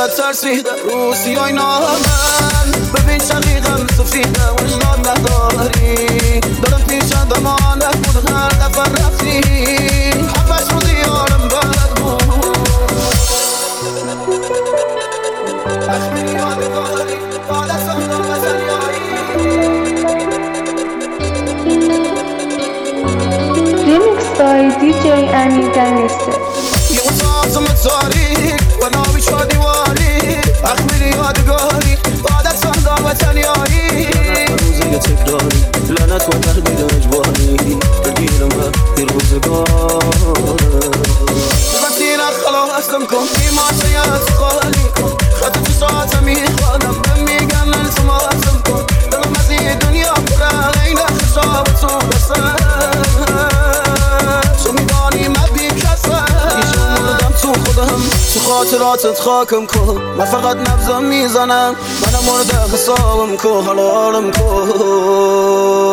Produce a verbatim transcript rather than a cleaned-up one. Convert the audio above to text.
ازت ترسیدم رو سیای نامن ببین شقیقم سفیدم وجدان نداری دارم پیشم دمانت بود هر دفعه رفتی حفش رو دیارم بد بود اخمیری یادگاری با دستم دار بزنیایی Remix by دی جی Ami Gangster. یه اتاقم تاریک و ناوی چا دیواری اخمیری یادگاری با دستم دار بزنیایی لعنت و روزه تکراری لعنت و تردید اجباری بگیرم وقتی روزگار بسیر خلاصم کن بیماسیت خالی کن خط تو ساعت میخوادم میگن التماسم کن دلم از این دنیا پره این حساب تو بسن تو میدانی من بی کسم ایشون مردم تو خودم تو خاطراتت خاکم کن من فقط نبزم میزنم منم مرده حسابم کن حلالم کن